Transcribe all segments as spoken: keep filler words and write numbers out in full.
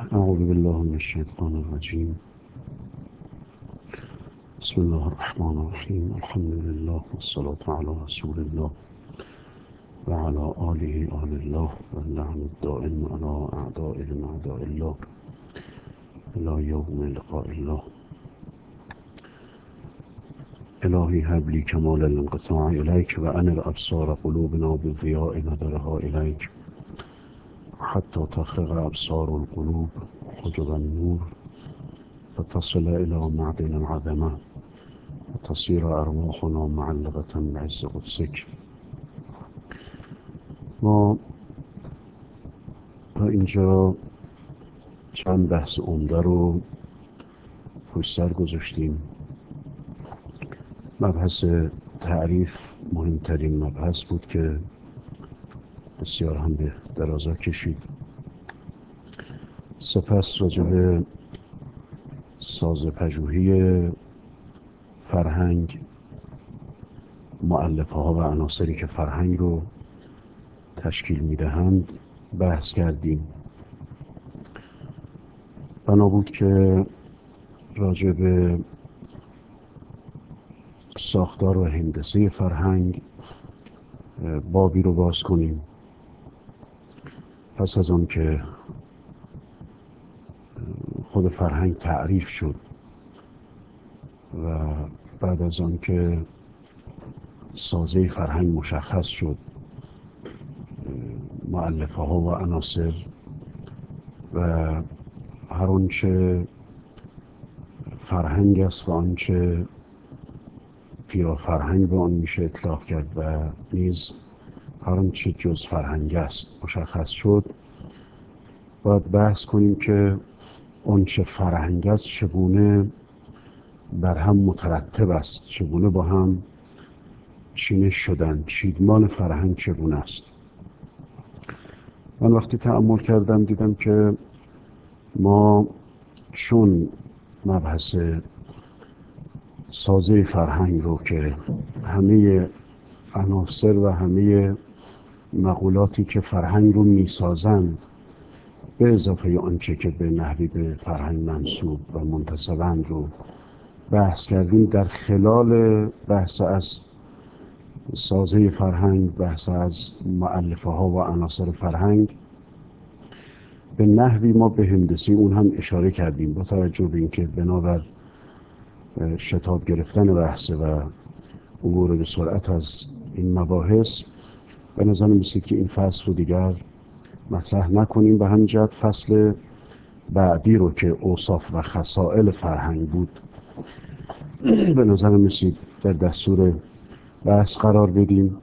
أعوذ بالله من الشيطان الرجيم. بسم الله الرحمن الرحيم. الحمد لله والصلاة على رسول الله وعلى آله آل الله واللعن الدائم على أعدائهم أعداء الله إلى يوم لقاء الله. إلهي هب لي كمال الانقطاع إليك وأنر أبصار قلوبنا بالضياء نظرها إليك حتى تخرق أبصار القلوب حجب النور فتصل إلى معدن العظمة وتصير أرواحنا معلقة بعز قدسك. ما تا اینجا چند بحث عمده رو پشت سر گذاشتیم. مبحث تعریف مهمترین مبحث بود که بسیار هم به درازا کشید. سپس راجع به ساز پژوهی فرهنگ، مؤلفه ها و عناصری که فرهنگ رو تشکیل میدهند بحث کردیم. بنا بود که راجع به ساختار و هندسه فرهنگ بابی رو باز کنیم. پس از آن که خود فرهنگ تعریف شد و بعد از آن که سازه فرهنگ مشخص شد، مؤلفه ها و عناصر و هر آنچه فرهنگ است و آنچه پیرا فرهنگ به آن میشه اطلاق کرد و نیز هر آنچه جز فرهنگ است مشخص شد، باید بحث کنیم که آنچه فرهنگ است چگونه بر هم مترتب است، چگونه با هم چینش شدن، چیدمان فرهنگ چگونه است. من وقتی تأمل کردم دیدم که ما چون مبحث سازه فرهنگ رو که همه عناصر و همه مقولاتی که فرهنگ رو میسازند به اضافه آنچه که به نحوی به فرهنگ منسوب و منتسبند رو بحث کردیم، در خلال بحث از سازه فرهنگ، بحث از مؤلفه ها و عناصر فرهنگ، به نحوی ما به هندسی اون هم اشاره کردیم. با توجه به اینکه بنابر شتاب گرفتن بحث و عبور به سرعت از این مباحث به نظر میسید که این فصل رو دیگر مطرح نکنیم. به همین جهت فصل بعدی رو که اوصاف و خصائل فرهنگ بود به نظر میسید در دستور بحث قرار بدیم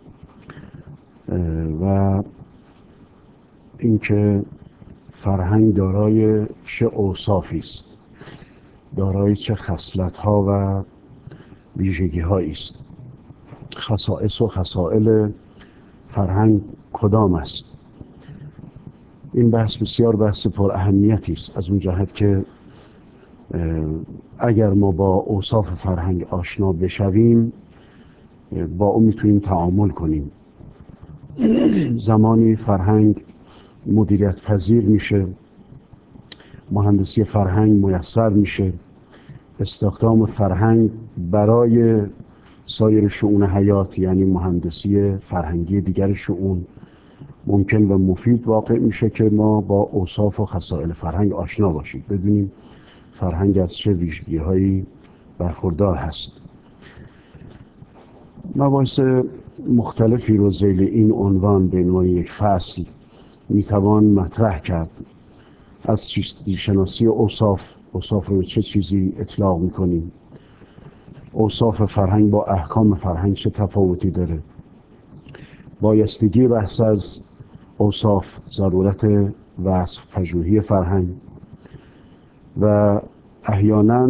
و اینکه فرهنگ دارای چه اوصافی است، دارای چه خصلت ها و ویژگی هایی است، خصائص و خصائل فرهنگ کدام است. این بحث بسیار بحث پر اهمیتی است، از اون جهت که اگر ما با اوصاف فرهنگ آشنا بشویم با اون میتونیم تعامل کنیم. زمانی فرهنگ مدیریت پذیر میشه، مهندسی فرهنگ میسر میشه، استخدام فرهنگ برای سایر شؤون حیات یعنی مهندسی فرهنگی دیگر شؤون ممکن و مفید واقع میشه که ما با اوصاف و خصائل فرهنگ آشنا باشیم، بدونیم فرهنگ از چه ویژگی‌هایی برخوردار هست. مباحث مختلفی رو ذیل این عنوان به عنوان یک فصل میتوان مطرح کرد. از شناسی اوصاف، اوصاف رو به چه چیزی اطلاق میکنیم، اوصاف فرهنگ با احکام فرهنگ چه تفاوتی داره، بایستگی بحث از اوصاف، ضرورت وصف پژوهی فرهنگ و احیانا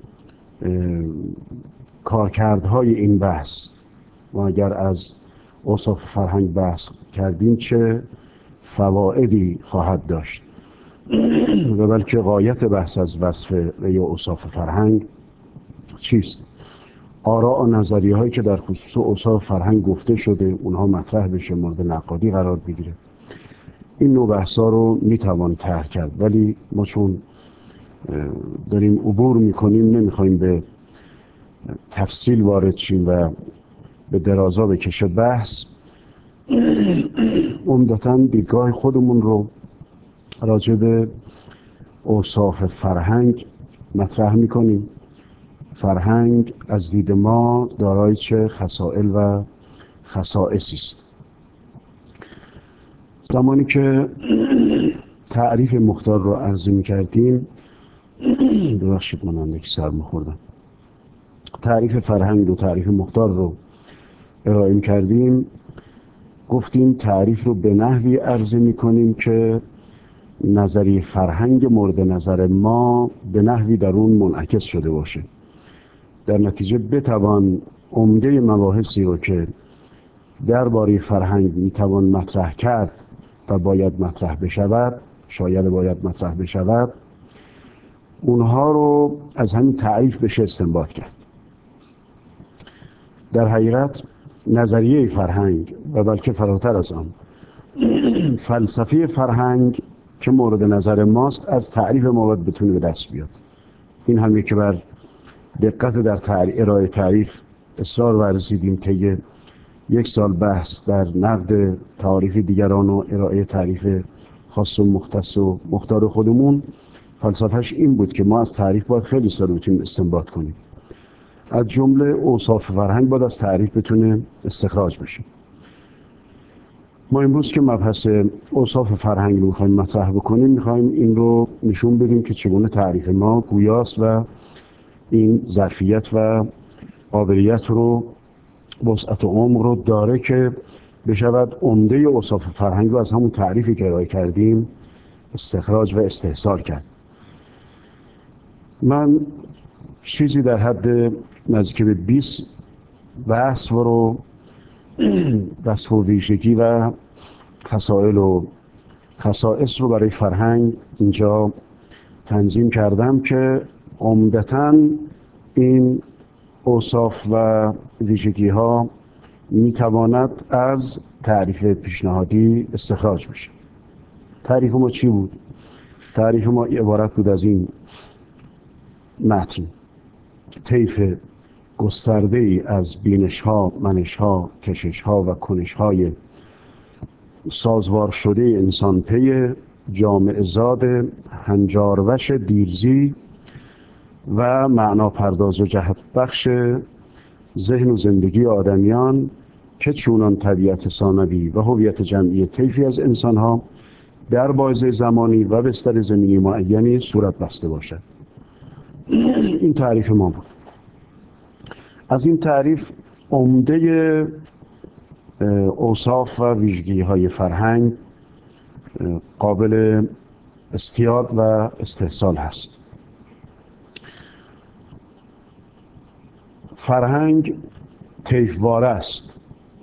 کارکردهای این بحث. ما اگر از اوصاف فرهنگ بحث کردیم چه فوائدی خواهد داشت و بلکه غایت بحث از وصف یا اوصاف فرهنگ چیست. آراء و نظریه هایی که در خصوص اوصاف فرهنگ گفته شده اونها مطرح بشه، مورد نقادی قرار بگیره. این نوع بحثا رو میتوان طرح کرد، ولی ما چون داریم عبور میکنیم نمیخوایم به تفصیل وارد شیم و به درازا بکشه بحث. عمدتاً دیدگاه خودمون رو راجع به اوصاف فرهنگ مطرح میکنیم. فرهنگ از دید ما دارای چه خصائل و خصائصی است. زمانی که تعریف مختار رو عرضه میکردیم، ببخشید من اندکی سرما خوردم، تعریف فرهنگ و تعریف مختار رو ارائه کردیم، گفتیم تعریف رو به نحوی عرضه میکنیم که نظریه فرهنگ مورد نظر ما به نحوی در اون منعکس شده باشه. در نتیجه بتوان عمده مباحثی رو که درباره فرهنگ میتوان مطرح کرد و باید مطرح بشود، شاید باید مطرح بشود، اونها رو از همین تعریف بشه استنباط کرد. در حقیقت نظریه فرهنگ و بلکه فراتر از آن فلسفه فرهنگ که مورد نظر ماست از تعریف ما باید بتونه به دست بیاد. این همی که بر دقت در تعریف، ارائه تعریف اصرار ورزیدیم طی یک سال بحث در نقد تعاریف دیگران و ارائه تعریف خاص و مختص و مختار خودمون، فلسفهش این بود که ما از تعریف باید خیلی سال بتونیم استنباط کنیم. از جمله اوصاف فرهنگ باید از تعریف بتونه استخراج بشه. ما امروز که مبحث اوصاف فرهنگ رو میخوایم مطرح بکنیم، میخوایم این رو نشون بدیم که چگونه تعریف ما گویاست و این ظرفیت و قابلیت رو، وسعت و عمق رو داره که بشود عمده اوصاف فرهنگ رو از همون تعریفی که ارائه کردیم استخراج و استحصال کرد. من چیزی در حد نزدیک به بیست وصف رو، وصف و ویژگی و خصائل و خصائص رو برای فرهنگ اینجا تنظیم کردم که عمدتاً این اوصاف و ویژگی ها میتواند از تعریف پیشنهادی استخراج بشه. تعریف ما چی بود؟ تعریف ما عبارت بود از این متن: طیف گسترده ای از بینش ها، منش ها، کشش ها و کنش های سازوار شده انسان پی جامعه زاد هنجاروش دیرزی و معنا پرداز و جهت بخش ذهن و زندگی آدمیان که چونان طبیعت ثانوی و هویت جمعی طیفی از انسان ها در بازه زمانی و بستر زمینی معینی صورت بسته باشد. این تعریف ما بود. از این تعریف عمده اوصاف و ویژگی های فرهنگ قابل استیاد و استحصال هست. فرهنگ طیفواره است،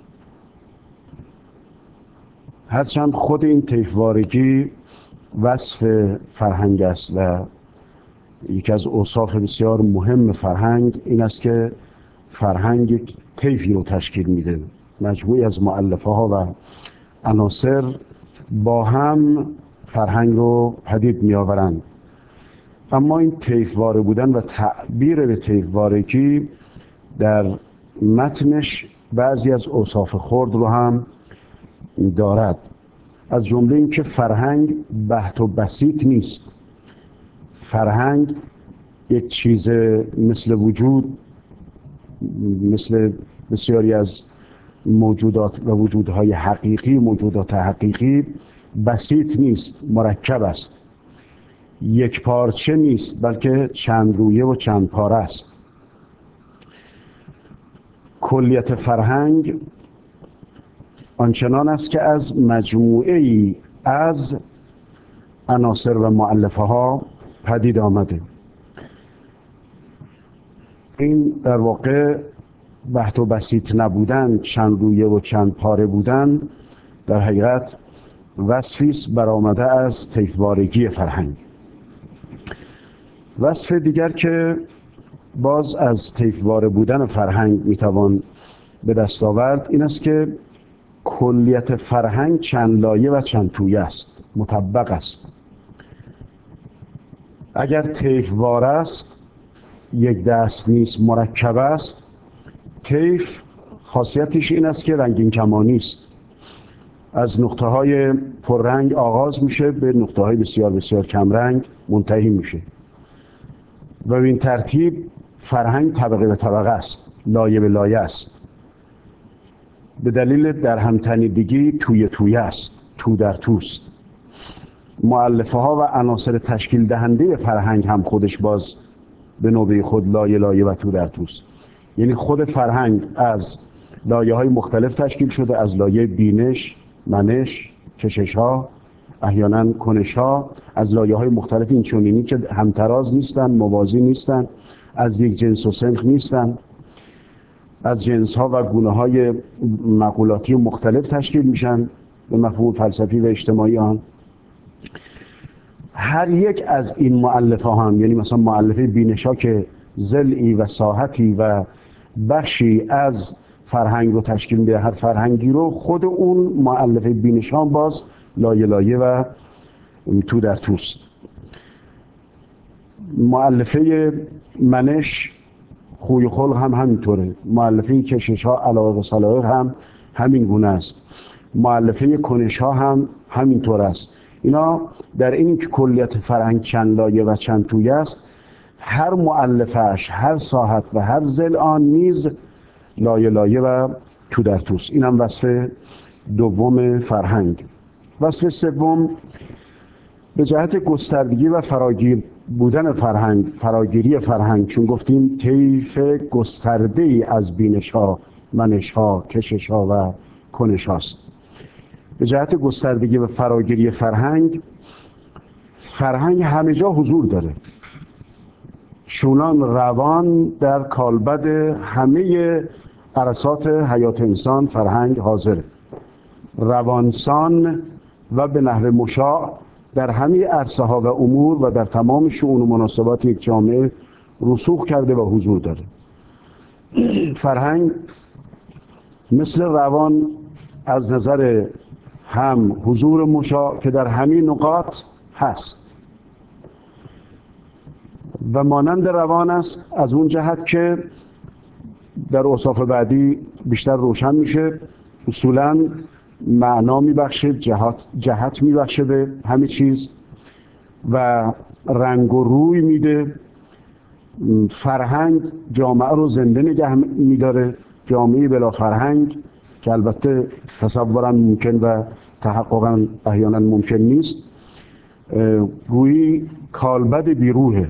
هرچند خود این طیفوارگی وصف فرهنگ است و یکی از اوصاف بسیار مهم فرهنگ این است که فرهنگ یک طیفی رو تشکیل میده، مجموعی از مؤلفه ها و عناصر با هم فرهنگ رو پدید می آورند. اما این طیفواره بودن و تعبیر به طیفوارگی در متنش بعضی از اوصاف خرد رو هم دارد. از جمله این که فرهنگ بحت و بسیط نیست. فرهنگ یک چیز مثل وجود، مثل بسیاری از موجودات و وجودهای حقیقی، موجودات حقیقی بسیط نیست، مرکب است. یک پارچه نیست، بلکه چند رویه و چند پاره است. کلیت فرهنگ آنچنان است که از مجموعه ای از عناصر و مؤلفه ها پدید آمده. این در واقع بحت و بسیط نبودن، چند رویه و چند پاره بودن، در حقیقت وصفی است برآمده از طیفوارگی فرهنگ. وصف دیگر که باز از طیفواره بودن فرهنگ میتوان به دست آورد این است که کلیت فرهنگ چند لایه و چند تویه است، مطبق است. اگر طیف وار است، یک دست نیست، مرکب است. طیف خاصیتش این است که رنگین کمانی است، از نقطه های پررنگ آغاز میشه به نقطه های بسیار بسیار کمرنگ منتهی میشه و به این ترتیب فرهنگ طبقه به طبقه است، لایه به لایه است. به دلیل در همتنیدگی توی توی است، تو در توست. مؤلفه ها و عناصر تشکیل دهنده فرهنگ هم خودش باز به نوبه خود لایه لایه و تو در توست. یعنی خود فرهنگ از لایه های مختلف تشکیل شده، از لایه بینش، منش، کشش ها، احیانا کنش ها، از لایه های مختلف این چنینی که همتراز نیستن، موازی نیستن، از یک جنس و سنخ نیستن، از جنس ها و گونه های مقولاتی مختلف تشکیل میشن به مفهوم فلسفی و اجتماعی آن. هر یک از این مؤلفه ها هم، یعنی مثلا مؤلفه بینش ها که ضلعی و ساحتی و بخشی از فرهنگ رو تشکیل میده، هر فرهنگی رو خود اون مؤلفه بینش ها باز لایه لایه و تو در توست. مؤلفه منش خوی و خلق هم همینطوره. مؤلفه کشش ها علاقه و سلایق هم همین گونه است. مؤلفه کنش ها هم همینطور است. اینا در این که کلیت فرهنگ چند لایه و چند تویه است، هر مؤلفه‌اش، هر ساحت و هر ضلع آن نیز لایه لایه و تو در توست. اینم وصف دوم فرهنگ. وصف سوم به جهت گستردگی و فراگیر بودن فرهنگ، فراگیری فرهنگ، چون گفتیم طیف گسترده ای از بینش ها، منش ها، کشش ها و کنش هاست. به جهت گستردگی و فراگیری فرهنگ، فرهنگ همه جا حضور داره. چونان روان در کالبد همه عرصات حیات انسان فرهنگ حاضره. روانسان و به نحو مشاع در همه عرصه ها و امور و در تمام شؤون و مناسبات یک جامعه رسوخ کرده و حضور داره. فرهنگ مثل روان از نظر هم حضور مشاع که در همه نقاط هست و مانند روان است، از اون جهت که در اوصاف بعدی بیشتر روشن میشه. اصولاً معنا میبخشه، جهت, جهت میبخشه به همه چیز و رنگ و روی میده. فرهنگ جامعه رو زنده نگه میداره. جامعه بلا فرهنگ که البته تصورا ممکن و تحققا احیانا ممکن نیست، گویی کالبد بیروحه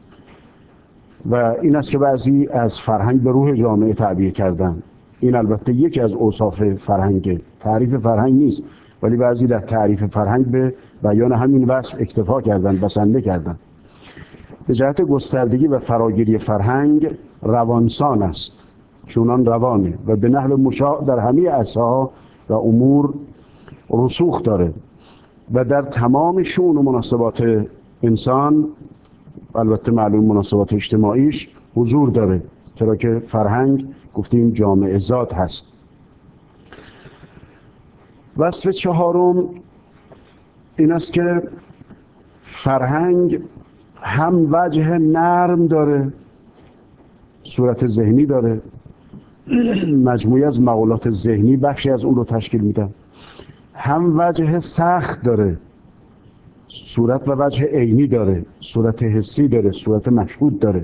و این است که بعضی از فرهنگ به روح جامعه تعبیر کردن. این البته یکی از اوصاف فرهنگه، تعریف فرهنگ نیست، ولی بعضی در تعریف فرهنگ به بیان همین وصف اکتفا کردن، بسنده کردن. به جهت گستردگی و فراگیری فرهنگ روانسان است، چونان روانه و به نحو مشاع در همه عرصه ها و امور رسوخ داره و در تمام شؤون و مناسبات انسان، البته معلوم مناسبات اجتماعیش، حضور داره، چرا که فرهنگ گفتیم جامعه ذات هست. وصف چهارم این است که فرهنگ هم وجه نرم داره، صورت ذهنی داره، مجموعی از مقولات ذهنی بخشی از اون رو تشکیل میدن، هم وجه سخت داره، صورت و وجه عینی داره، صورت حسی داره، صورت مشهود داره.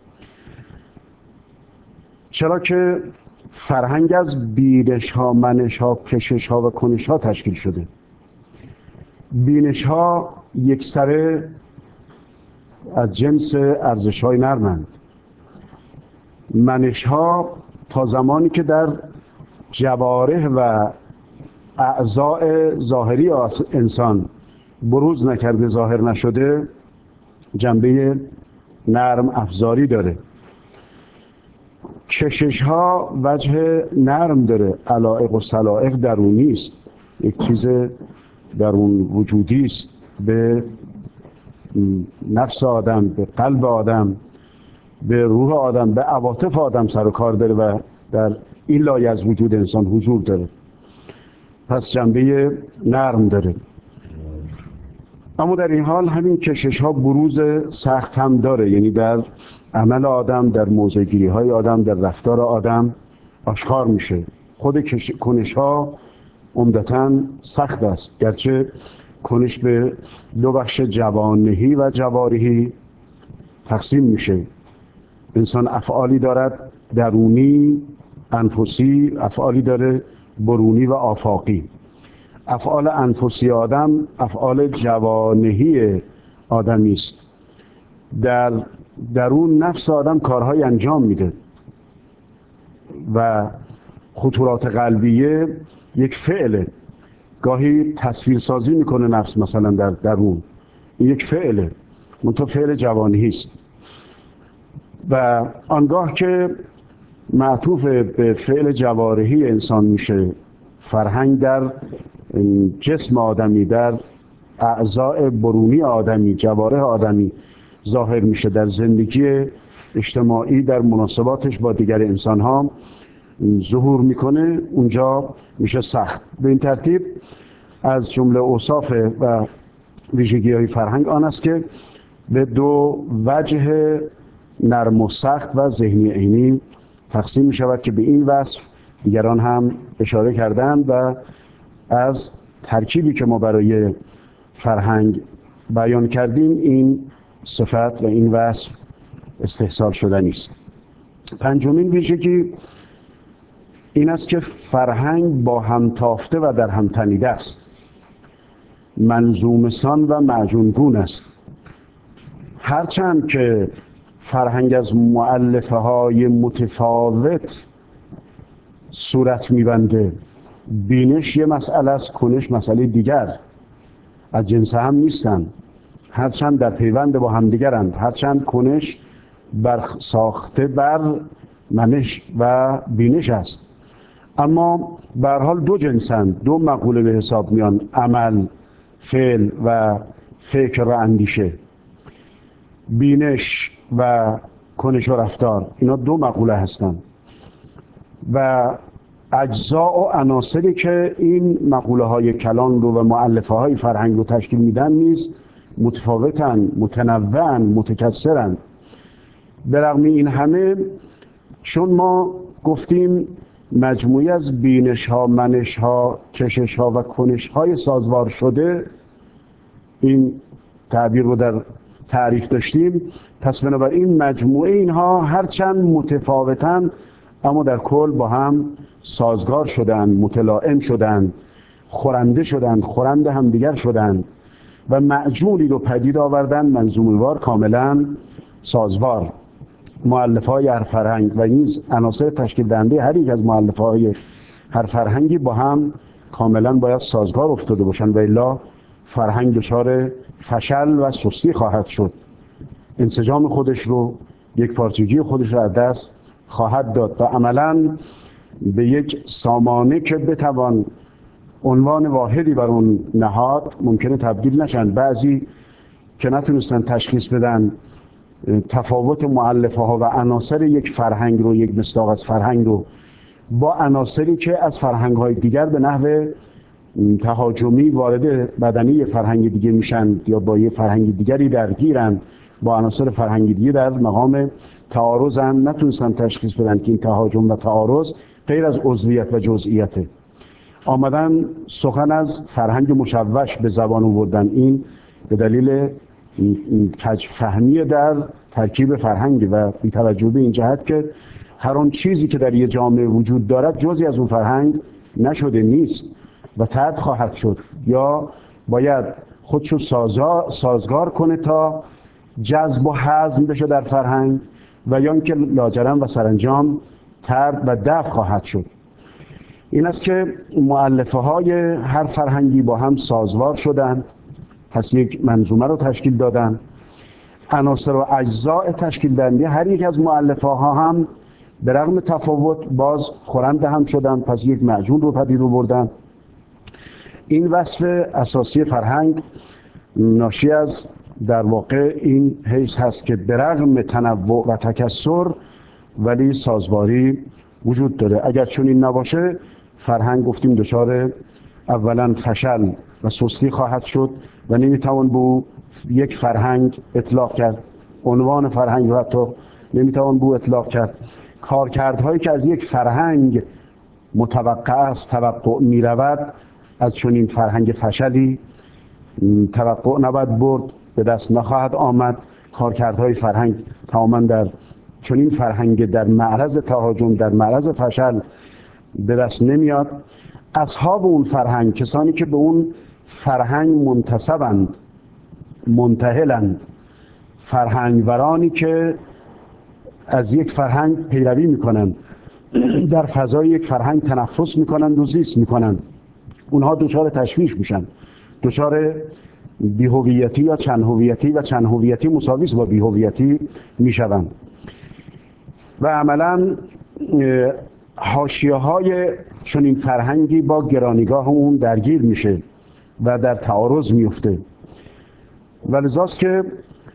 چرا که فرهنگ از بینش ها، منش ها، کشش ها و کنش ها تشکیل شده. بینش ها یک سره از جنس ارزش های نرمند. منش ها تا زمانی که در جوارح و اعضاء ظاهری انسان بروز نکرده، ظاهر نشده، جنبه نرم افزاری داره. کشش ها وجه نرم داره، علایق و سلایق درونی است، یک چیز درون وجودی است، به نفس آدم، به قلب آدم، به روح آدم، به عواطف آدم سر و کار داره و در این لایه از وجود انسان حضور داره. پس جنبه نرم داره. اما در این حال همین کشش ها بروز سخت هم داره، یعنی در عمل آدم، در موضع‌گیری های آدم، در رفتار آدم آشکار میشه. خود کنش ها عمدتاً سخت است، گرچه کنش به دو بخش جوانهی و جوارحی تقسیم میشه. انسان افعالی دارد درونی انفسی، افعالی داره برونی و آفاقی. افعال انفسی آدم افعال جوانهی آدمی است. در درون نفس آدم کارهای انجام میده و خطورات قلبیه یک فعله. گاهی تصویر سازی میکنه نفس مثلا در درون، این یک فعله، منتها فعل جوانهی است. و آنگاه که معطوف به فعل جوارحی انسان میشه، فرهنگ در جسم آدمی، در اعضاء برونی آدمی، جوارح آدمی ظاهر میشه، در زندگی اجتماعی، در مناسباتش با دیگر انسان ها ظهور میکنه، اونجا میشه سخت. به این ترتیب از جمله اوصاف و ویژگی های فرهنگ آن است که به دو وجه نرم و سخت و ذهنی عینی تقسیم می شود که به این وصف دیگران هم اشاره کردند و از ترکیبی که ما برای فرهنگ بیان کردیم این صفت و این وصف استحصال شدنی است. پنجمین ویژگی این است که فرهنگ با هم تافته و در هم تنیده است، منظوم سان و معجونگون است. هرچند که فرهنگ از مؤلفه های متفاوت صورت میبنده، بینش یه مسئله است، کنش مسئله دیگر، از جنس هم نیستند. هرچند در پیوند با هم دیگرند، هرچند کنش بر ساخته بر منش و بینش است، اما به هر حال دو جنسند، دو مقوله به حساب میان: عمل، فعل و فکر و اندیشه. بینش و کنش و رفتار، اینا دو مقوله هستند و اجزاء و عناصری که این مقوله های کلان رو و مؤلفه های فرهنگ رو تشکیل میدن نیز متفاوتن، متنوعن، متکثرن. به رغم این همه، چون ما گفتیم مجموعی از بینش ها، منش ها، کشش ها و کنش های سازوار شده، این تعبیر رو در تعریف داشتیم، پس بنابراین مجموعه اینها هرچند متفاوتن اما در کل با هم سازگار شدن، متلائم شدن، خورنده شدن، خورند همدیگر شدن و معجونی رو پدید آوردن، منظومه‌وار، کاملا سازوار. مؤلفه‌های هر فرهنگ و نیز عناصر تشکیل دهنده هر یک از مؤلفه‌های هر فرهنگی با هم کاملا باید سازگار افتاده باشن و الا فرهنگ دچار فشل و سستی خواهد شد، انسجام خودش رو، یک پارچگی خودش رو از دست خواهد داد و عملاً به یک سامانه که بتوان عنوان واحدی بر اون نهاد ممکنه تبدیل نشن. بعضی که نتونستن تشخیص بدن تفاوت مؤلفه ها و عناصر یک فرهنگ رو، یک مصداق از فرهنگ رو با عناصری که از فرهنگ های دیگر به نحو تهاجمی وارد بدنه فرهنگ دیگه میشن یا با یه فرهنگ دیگری درگیرن، با عناصر فرهنگ دیگه در مقام تعارضن، نتونستن تشخیص بدن که این تهاجم و تعارض غیر از عضویت و جزئیته. آمدن سخن از فرهنگ مشوش به زبان آوردن، این به دلیل کج فهمی در ترکیب فرهنگ و بی توجه به این جهت که هر آن چیزی که در یک جامعه وجود دارد جزئی از اون فرهنگ نشده نیست و ترد خواهد شد، یا باید خودشو سازگار کنه تا جذب و هضم بشه در فرهنگ، و یا اینکه لاجرم و سرانجام ترد و دفع خواهد شد. این است که مؤلفه های هر فرهنگی با هم سازوار شدند، پس یک منظومه رو تشکیل دادن. عناصر و اجزاء تشکیل دهنده هر یک از مؤلفه ها هم به رغم تفاوت باز خورنده هم شدن، پس یک معجون رو پدید آوردن. این وصف اساسی فرهنگ ناشی از در واقع این حیث هست که به رغم تنوع و تکثر ولی سازواری وجود داره. اگر چون این نباشه فرهنگ گفتیم دچار اولا فشل و سستی خواهد شد و نمیتوان به او یک فرهنگ اطلاق کرد، عنوان فرهنگ رو حتی نمیتوان به او اطلاق کرد. کارکردهایی که از یک فرهنگ متوقع است، توقع میرود، از چنین فرهنگ فشلی توقع نباید برد، به دست نخواهد آمد. کارکردهای فرهنگ تماما در چنین فرهنگ در معرض تهاجم، در معرض فشل به دست نمیاد. اصحاب اون فرهنگ، کسانی که به اون فرهنگ منتسبند، منتهلند، فرهنگورانی که از یک فرهنگ پیروی میکنند، در فضای یک فرهنگ تنفس میکنند و زیست میکنند، اونها دچار تشویش میشن، دچار بی‌هویتی یا چند هویتی و چند هویتی مساوی است با بی‌هویتی میشوند و عملاً حاشیه‌های چنین فرهنگی با گرانیگاه اون درگیر میشه و در تعارض میفته. ولذاست که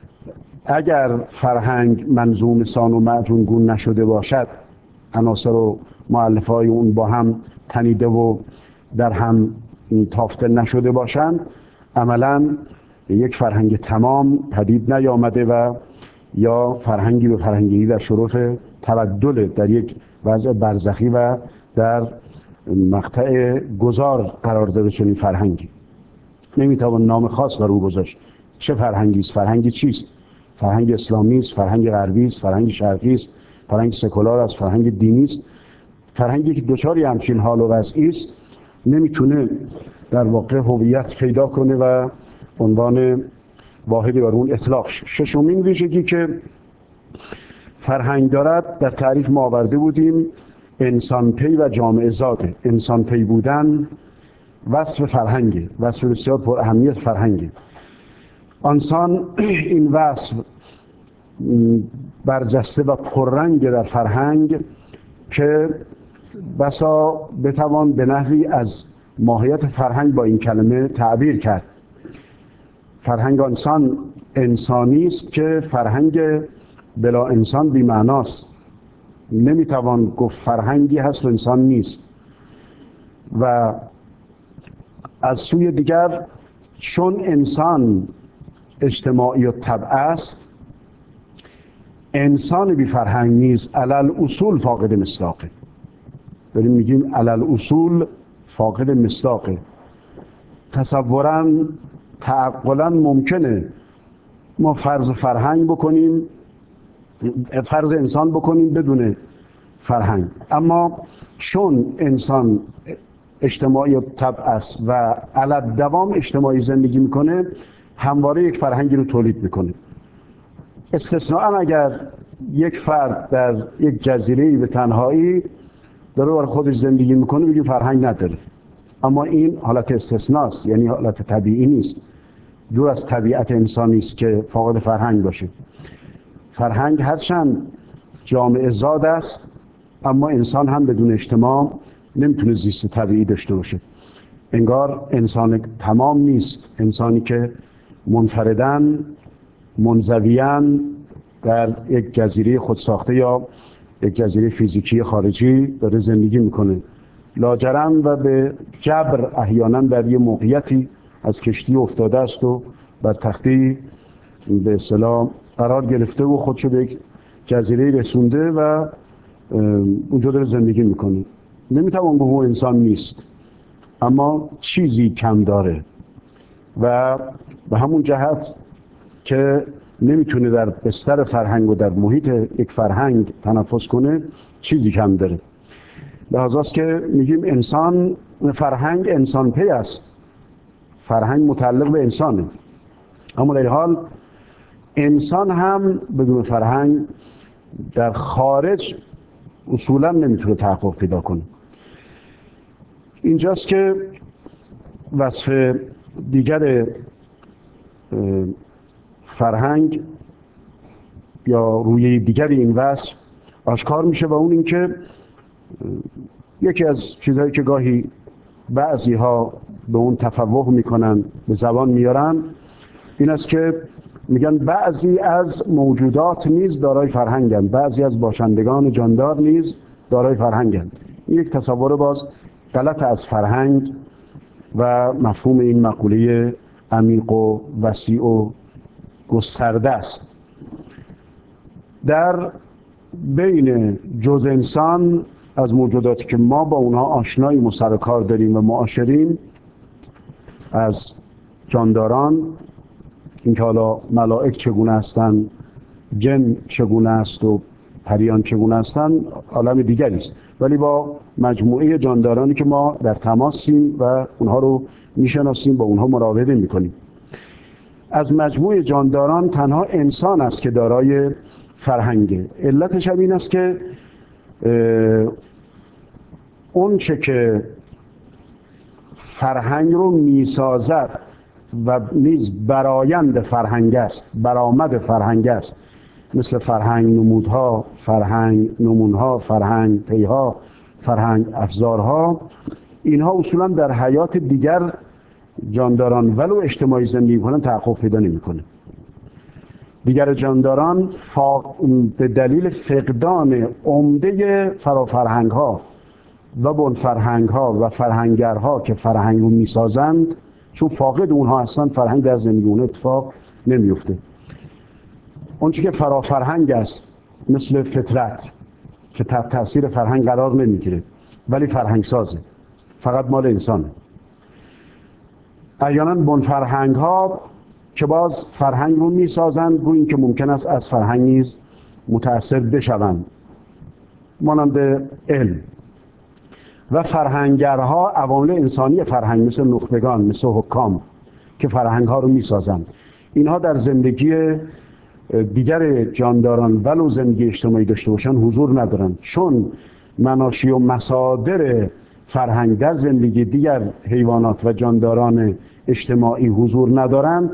اگر فرهنگ منظوم سان و معجون گون نشده باشد، عناصر و مؤلفه‌های اون با هم تنیده و در هم تافته نشده باشند، عملاً یک فرهنگ تمام پدید نیامده و یا فرهنگی به فرهنگی در شرف تبدل، در یک وضع برزخی و در مقطع گذار قرار داره. چنین فرهنگی نمیتوان نام خاص بر او گذاشت. چه فرهنگی است؟ فرهنگی چیست؟ فرهنگ اسلامی است، فرهنگ غربی است، فرهنگ شرقی است، فرهنگ سکولار است، فرهنگ دینی است. فرهنگی که دچار همچین حال و وضعی است نمیتونه در واقع هویت پیدا کنه و عنوان واحدی بر اون اطلاق شه. ششمین ویژگی که فرهنگ دارد در تعریف ما آورده بودیم، انسان پی و جامعه زاده. انسان پی بودن وصف فرهنگه، وصف بسیار پر اهمیت فرهنگه. انسان این وصف برجسته و پررنگ در فرهنگ که بسا بتوان به نحوی از ماهیت فرهنگ با این کلمه تعبیر کرد. فرهنگ انسان انسانی است که فرهنگ بلا انسان بی معناست. نمیتوان گفت فرهنگی هست و انسان نیست. و از سوی دیگر چون انسان اجتماعی و طبع است، انسان بی فرهنگ نیز علل اصول فاقد مصداقه. داریم میگیم علل اصول فاقد مصداقه. تصوراً تعقلاً ممکنه ما فرض فرهنگ بکنیم، فرض انسان بکنیم بدون فرهنگ، اما چون انسان اجتماعی و طبع است و علی دوام اجتماعی زندگی میکنه، همواره یک فرهنگی رو تولید میکنه. استثناءً اگر یک فرد در یک جزیره‌ای به تنهایی داره برای خودش زندگی میکنه بگیم فرهنگ نداره، اما این حالت استثناست، یعنی حالت طبیعی نیست، دور از طبیعت انسانی است که فاقد فرهنگ باشه. فرهنگ هرچند جامعه زاد است، اما انسان هم بدون اجتماع نمیتونه زیست طبیعی داشته باشه. انگار انسان تمام نیست، انسانی که منفرداً منزویاً در یک جزیره خودساخته یا یک جزیره فیزیکی خارجی داره زندگی میکنه، لاجرم و به جبر احیانا در یه موقعیتی از کشتی افتاده است و بر تختی به اصطلاح قرار گرفته و خودشو به یک جزیره رسونده و اونجا داره زندگی میکنه. نمیتوان گفت انسان نیست، اما چیزی کم داره و به همون جهت که نمیتونه در بستر فرهنگ و در محیط یک فرهنگ تنفس کنه، چیزی کم داره. لحاظاست که میگیم انسان، فرهنگ انسان پی است، فرهنگ متعلق به انسانه، اما در حال انسان هم بدون فرهنگ در خارج اصولا نمیتونه تحقق پیدا کنه. اینجاست که وصف دیگر فرهنگ یا روی دیگر این وصف آشکار میشه و اون این که یکی از چیزهایی که گاهی بعضی ها به اون تفوه میکنن، به زبان میارن، این است که میگن بعضی از موجودات نیز دارای فرهنگند، بعضی از باشندگان جاندار نیز دارای فرهنگند. این یک تصور باز غلط از فرهنگ و مفهوم این مقوله عمیق و وسیع و گسترده است. در بین جز انسان از موجوداتی که ما با اونها آشناییم و سر و کار داریم و معاشریم، از جانداران، اینکه حالا ملائک چگونه هستند، جن چگونه است و پریان چگونه هستند، عالم دیگری است، ولی با مجموعه جاندارانی که ما در تماسیم و اونها رو میشناسیم، با اونها مراوده میکنیم. از مجموعه جانداران تنها انسان است که دارای فرهنگه. علتش هم این است که اون چه که فرهنگ رو میسازد و نیز برآیند فرهنگ است، برآمد فرهنگ است، مثل فرهنگ نمودها، فرهنگ نمونها، فرهنگ پیها، فرهنگ افزارها، اینها اصولا در حیات دیگر جانداران ولو اجتماعی زندگی کنن تحقق پیدا نمیکنه. دیگر جانداران به دلیل فقدان عمده فرافرهنگ ها و بن فرهنگ ها و فرهنگرها که فرهنگ رو میسازند، چون فاقد اونها هستند، فرهنگ در زندگی اون اتفاق نمیفته. اون چی که فرافرهنگ است مثل فطرت که تحت تاثیر فرهنگ قرار نمیگیره ولی فرهنگ سازه، فقط مال انسانه. احیانا بن فرهنگ ها که باز فرهنگ رو میسازند، گویا این که ممکن است از فرهنگ نیز متأثر بشوند، مانند علم. و فرهنگرها عوامل انسانی فرهنگ، مثل نخبگان، مثل حکام که فرهنگ ها رو میسازند، اینها در زندگی دیگر جانداران ولو زندگی اجتماعی داشته باشن حضور ندارند، چون مناشی و مصادر فرهنگ در زندگی دیگر حیوانات و جانداران اجتماعی حضور ندارند.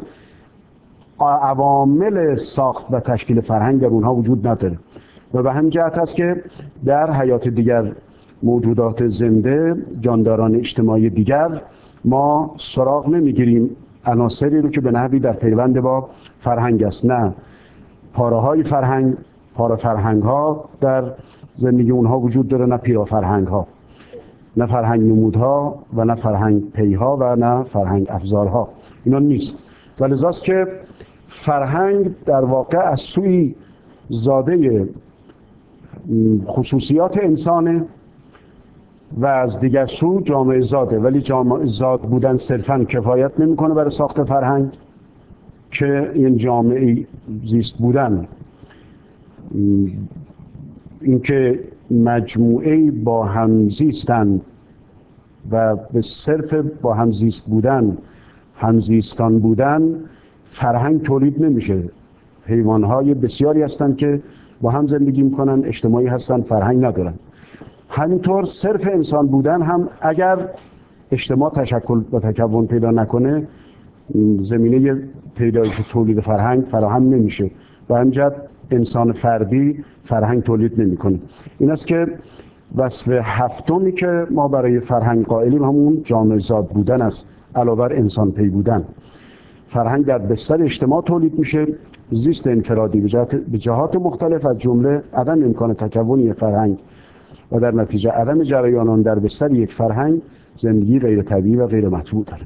عوامل ساخت و تشکیل فرهنگ در اونها وجود نداره و به همین جهت است که در حیات دیگر موجودات زنده، جانداران اجتماعی دیگر، ما سراغ نمیگیریم عناصری رو که به نحوی در پیوند با فرهنگ است. نه پاره های فرهنگ، پاره فرهنگ ها در زندگی اونها وجود داره، نه پیرا فرهنگ ها، نه فرهنگ نمودها و نه فرهنگ پیها و نه فرهنگ افزارها، اینا نیست. ولذاست که فرهنگ در واقع از سوی زاده خصوصیات انسانه و از دیگر سو جامعه زاده، ولی جامعه زاد بودن صرفاً کفایت نمیکنه برای ساخت فرهنگ، که این جامعه زیست بودن، اینکه مجموعه با هم زیستن و به صرف با هم زیست بودن، همزیستان بودن، فرهنگ تولید نمیشه. حیوانهای بسیاری هستند که با هم زندگی میکنن، اجتماعی هستن، فرهنگ ندارن. همینطور صرف انسان بودن هم اگر اجتماع تشکل و تکون پیدا نکنه، زمینه پیدایش تولید فرهنگ فراهم نمیشه و همینجد انسان فردی فرهنگ تولید نمیکنه. این است که وصف هفتمی که ما برای فرهنگ قائلیم همون جامعه زاد بودن است، علاوه بر انسان پی بودن. فرهنگ در بستر اجتماع تولید میشه، زیست انفرادی به جهات مختلف از جمله عدم امکان تکون یک فرهنگ و در نتیجه عدم جریان آن در بستر یک فرهنگ، زندگی غیر طبیعی و غیر مطبوع داره.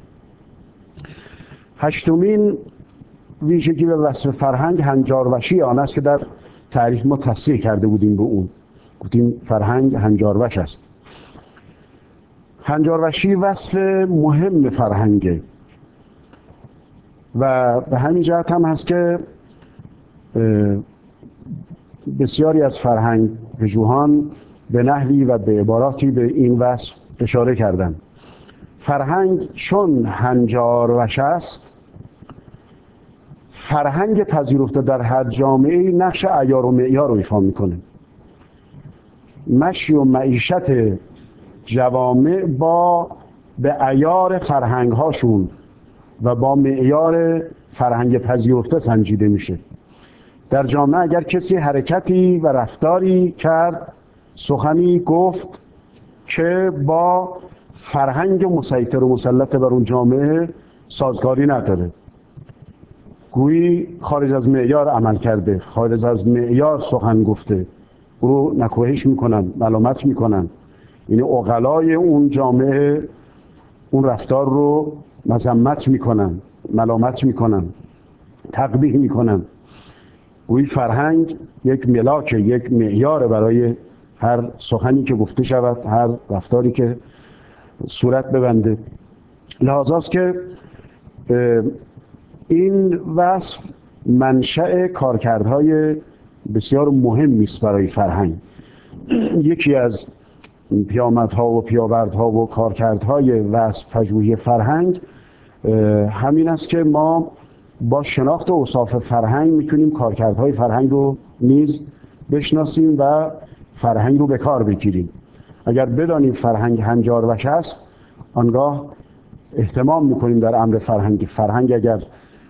هشتمین ویژگی و وصف فرهنگ هنجاروشی آن است که در تعریف ما تصریح کرده بودیم به اون، گفتیم فرهنگ هنجاروش است. هنجاروشی وصف مهم فرهنگه و به همین جهت هم هست که بسیاری از فرهنگ پژوهان به نحوی و به عباراتی به این وصف اشاره کردند. فرهنگ چون هنجاروش است، فرهنگ پذیرفته در هر جامعه نقش عیار و معیار رو ایفا میکنه. مشی و معیشت جوامع با به عیار فرهنگ هاشون و با معیار فرهنگ پذیرفته سنجیده میشه. در جامعه اگر کسی حرکتی و رفتاری کرد، سخنی گفت که با فرهنگ مسیطر و مسلط بر اون جامعه سازگاری نداره، گویی خارج از معیار عمل کرده، خارج از معیار سخن گفته، او رو نکوهش میکنن، ملامت میکنن. یعنی عقلای اون جامعه اون رفتار رو مذمت میکنن، ملامت میکنن، تقبیح میکنن. گویی فرهنگ یک ملاک، یک معیار برای هر سخنی که گفته شود، هر رفتاری که صورت ببنده. لحاظاست که این وصف منشأ کارکردهای بسیار مهمی است برای فرهنگ. یکی از پیامدها و پیاوردها و کارکردهای وصف پژوهی فرهنگ همین است که ما با شناخت اوصاف فرهنگ میتونیم کارکردهای فرهنگ رو نیز بشناسیم و فرهنگ رو به کار بگیریم. اگر بدانیم فرهنگ هنجاروش است، آنگاه اهتمام میکنیم در امر فرهنگ. فرهنگ اگر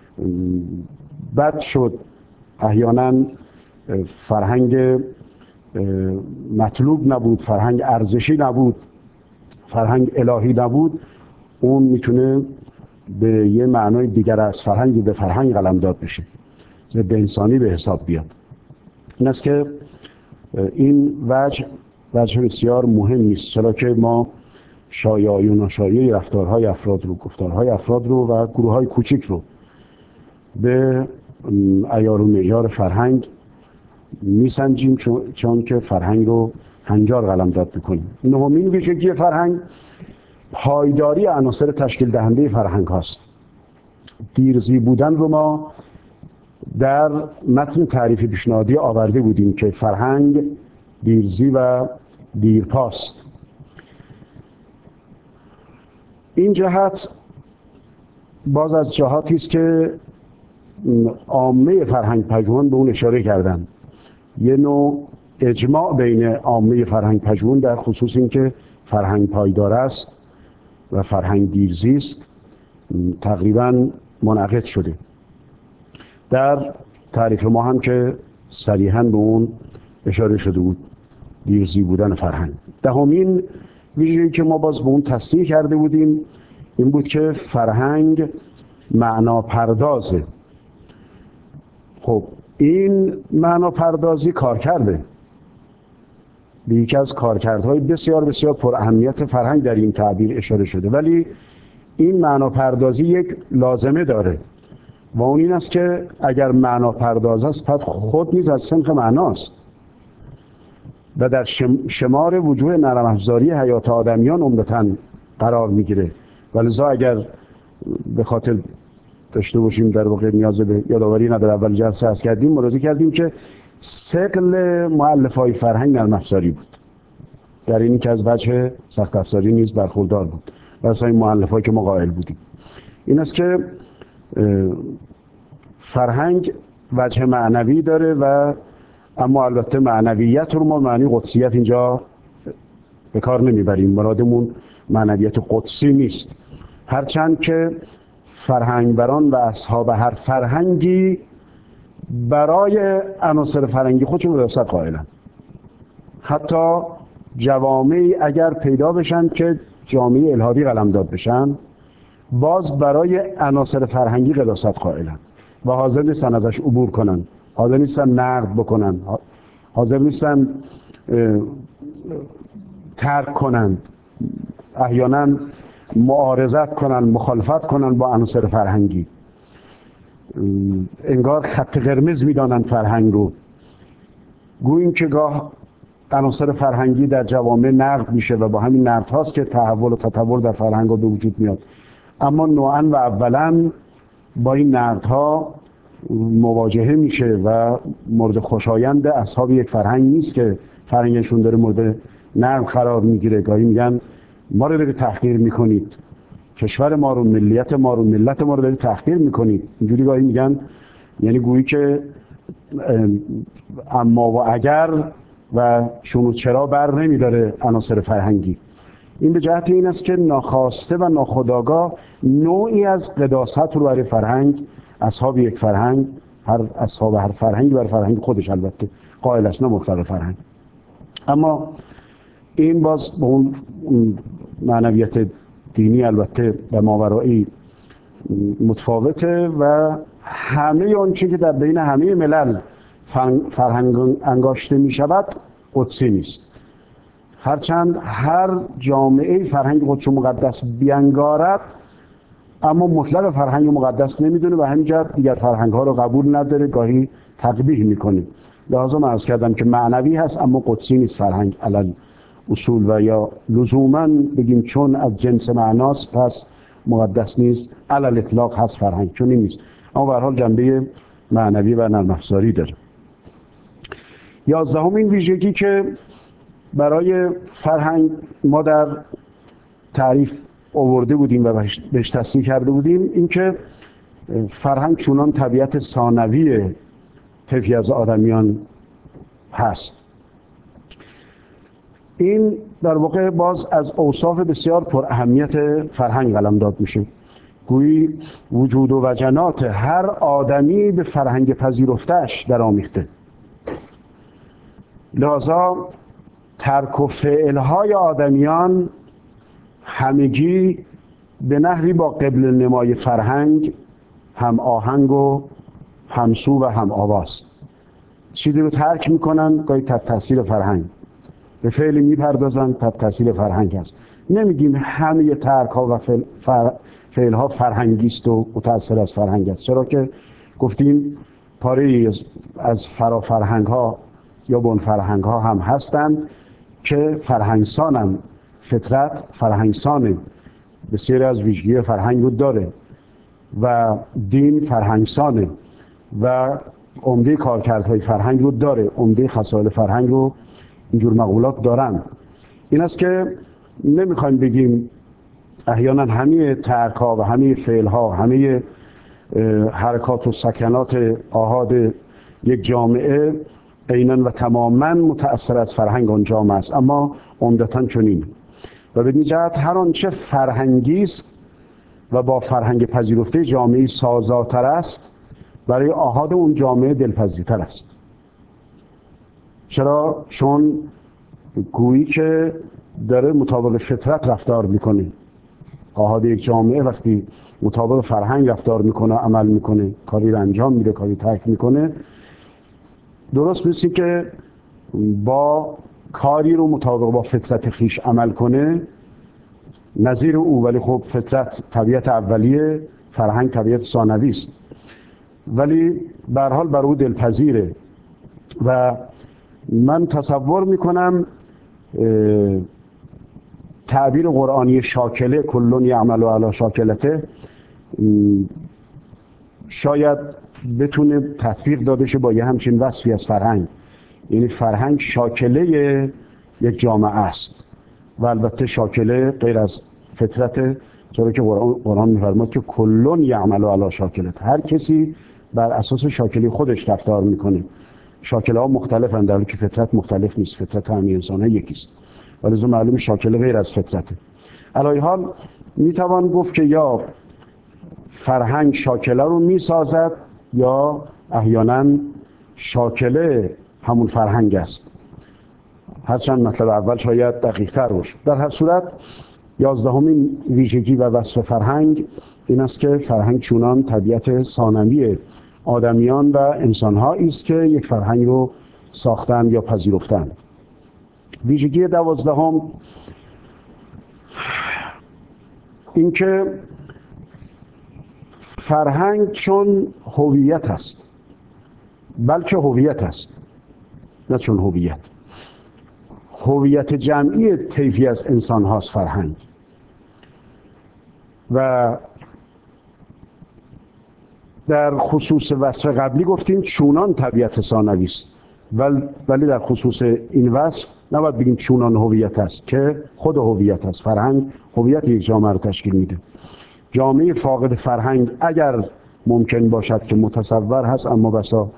بد شد، احیانا فرهنگ مطلوب نبود، فرهنگ ارزشی نبود، فرهنگ الهی نبود، اون میتونه به یه معنای دیگر از فرهنگ به فرهنگ قلمداد بشه، ضد انسانی به حساب بیاد. این است که این وجه وجه بسیار مهمی است، چرا که ما شایعی و ناشایعی رفتارهای افراد رو، گفتارهای افراد رو و گروه‌های کوچیک رو به عیار و معیار فرهنگ میسنجیم، چون, چون که فرهنگ رو هنجار قلمداد میکنیم. نهمین ویژگی فرهنگ پایداری عناصر تشکیل دهنده فرهنگ هاست. دیرزی بودن رو ما در متن تعریف پیشنهادی آورده بودیم که فرهنگ دیرزی و دیرپاست. این جهت باز از جهاتی است که عامه فرهنگ پژوهان به اون اشاره کردن. یه نوع اجماع بین عامه فرهنگ پژوهان در خصوص این که فرهنگ پایدار است و فرهنگ دیرزی است تقریبا منعقد شده. در تعریف ما هم که صریحاً به اون اشاره شده بود، دیرزی بودن فرهنگ. دهمین ویژگی که ما باز به اون تصریح کرده بودیم این بود که فرهنگ معنا پردازه. خب این معنا پردازی کار کرده، به یکی از کارکردهای بسیار بسیار پر اهمیت فرهنگ در این تعبیر اشاره شده، ولی این معنا پردازی یک لازمه داره و اون این است که اگر معنا پرداز است پس خود نیز از صنف معناست و در شمار وجوه نرم افزاری حیات آدمیان عمدتاً قرار میگیره. ولذا اگر به خاطر داشته باشیم، در واقع نیاز به یادآوری نداره، اول جلسه عرض کردیم، ملاحظه کردیم که ثقل مؤلفه‌های فرهنگ نرم افزاری بود، در اینی که از وجه سخت افزاری نیز برخوردار بود و اصلا این مؤلفه‌ای که ما قائل بودیم. این است که فرهنگ وجه معنوی داره و اما البته معنویت رو ما معنی قدسیت اینجا به کار نمیبریم، مرادمون معنویت قدسی نیست، هرچند که فرهنگبران و اصحاب هر فرهنگی برای عناصر فرهنگی خودشون قداست قائلن. حتی جوامعی اگر پیدا بشن که جامعه الهادی قلمداد بشن، باز برای عناصر فرهنگی قداست قائلن و حاضر نیستن ازش عبور کنن، حاضر نیستن نقد بکنن، حاضر نیستن ترک کنن، احیانا معارضت کنن، مخالفت کنن با عناصر فرهنگی. انگار خط قرمز میدانن فرهنگ رو. گوییم که گاه عناصر فرهنگی در جوامع نقد میشه و با همین نقد هاست که تحول و تطور در فرهنگ ها به وجود میاد، اما نوعاً و اولاً با این نقد ها مواجهه میشه و مورد خوشایند اصحاب یک فرهنگ نیست که فرهنگشون داره مورد نقد قرار میگیره. گاهی میگن ما رو دارید تحقیر میکنید، کشور ما رو، ملیت ما رو، ملت ما رو دارید تحقیر میکنید. اینجوری گاهی میگن، یعنی گویی که اما و اگر و چون و چرا بر نمیداره عناصر فرهنگی. این به جهت این است که ناخواسته و ناخودآگاه نوعی از قداست رو برای فرهنگ، اصحاب یک فرهنگ، هر اصحاب هر فرهنگی برای فرهنگ خودش البته قائل است، نه مطلق فرهنگ. اما این باز به اون معنویت دینی البته و ماورایی متفاوته و همه آنچه که در بین همه ملل فرهنگ انگاشته می شود قدسی نیست. هرچند هر جامعه فرهنگ خودشو مقدس بیانگارد، اما مطلق فرهنگ مقدس نمیدونه و همین جهت دیگر فرهنگ ها رو قبول نداره، گاهی تقبیح میکنه. لازم عرض کردم که معنوی هست اما قدسی نیست فرهنگ علل اصول، و یا لزوما بگیم چون از جنس معناست پس مقدس نیست، علل اطلاق هست فرهنگ، چون این نیست، اما به هر حال جنبه معنوی و نرم افزاری داره. یازدهمین ویژگی که برای فرهنگ ما در تعریف آورده بودیم و بهش تصریح کرده بودیم، این که فرهنگ چونان طبیعت ثانوی طیفی از آدمیان هست. این در واقع باز از اوصاف بسیار پر اهمیت فرهنگ قلمداد میشه. گویی وجود و وجنات هر آدمی به فرهنگ پذیرفتش در آمیخته. لذا ترک و فعلهای آدمیان همگی به نحوی با قبل نمای فرهنگ هم آهنگ و همسو و هم آواست. چیزی رو ترک میکنن گاهی تحت تاثیر فرهنگ، به فعلی میپردازن تحت تاثیر فرهنگ هست. نمیگیم همه ترک ها و فعل, فر... فعل ها فرهنگیست و متأثر از فرهنگ است، چرا که گفتیم پاره از فرا فرهنگ ها یا بن فرهنگ ها هم هستند که فرهنگسانن. فطرت فرهنگسانه، بسیاری از ویژگی فرهنگ رو داره و دین فرهنگسانه و عمده کارکردهای فرهنگ رو داره، عمده خصایل فرهنگ رو اینجور مقولات دارن. این است که نمیخوایم بگیم احیانا همه ترک ها و همه فعل ها، همه حرکات و سکنات آحاد یک جامعه عیناً و تماماً متأثر از فرهنگ آن جامعه است، اما عمدتاً چنین. و به این جهت هر آنچه فرهنگی است و با فرهنگ پذیرفته جامعه سازاتر است، برای آحاد اون جامعه دلپذیرتر است. چرا؟ چون گویی که داره مطابق فطرت رفتار میکنه. آحاد یک جامعه وقتی مطابق فرهنگ رفتار میکنه، عمل میکنه، کاری رو انجام میده، کاری ترک میکنه، درست مثل که با کاری رو مطابق با فطرت خیش عمل کنه نظیر او، ولی خب فطرت طبیعت اولیه، فرهنگ طبیعت ثانوی است، ولی به هر حال بر او دلپذیره. و من تصور میکنم تعبیر قرآنی شاکله کلون یعمل علی شاکلته شاید بتونه تطبیق داده شه با یه همچین وصفی از فرهنگ. یعنی فرهنگ شاکله یک جامعه است و البته شاکله غیر از فطرت، چرا که قرآن, قرآن می‌فرماید که کلون یعمل علی شاکلته، هر کسی بر اساس شاکله خودش رفتار میکنه. شاکله ها مختلفن در حالی که فطرت مختلف نیست، فطرت همه انسان ها یکیست، ولی از معلوم شاکله غیر از فطرته. علی حال میتوان گفت که یا فرهنگ شاکله رو میسازد یا احیانا شاکله همون فرهنگ است، هرچند مطلب اول شاید دقیق تر باشه. در هر صورت یازدهمین ویژگی و وصف فرهنگ این است که فرهنگ چونان طبیعت ثانوی آدمیان و انسان‌هایی است که یک فرهنگ رو ساختند یا پذیرفتند. ویژگی دوازدهم این که فرهنگ چون هویت است، بلکه هویت است نه چون هویت، هویت جمعی طیفی از انسان هاست فرهنگ. و در خصوص وصف قبلی گفتیم چونان طبیعت ثانوی است، ولی در خصوص این وصف نباید بگیم چونان هویت است، که خود هویت است. فرهنگ هویت یک جامعه رو تشکیل میده. جامعه فاقد فرهنگ اگر ممکن باشد که متصور هست اما بسا